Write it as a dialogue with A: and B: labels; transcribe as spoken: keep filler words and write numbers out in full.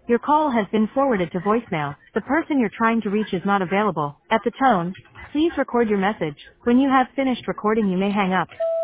A: Your call has been forwarded to voicemail. The person you're trying to reach is not available. At the tone, please record your message. When you have finished recording, you may hang up.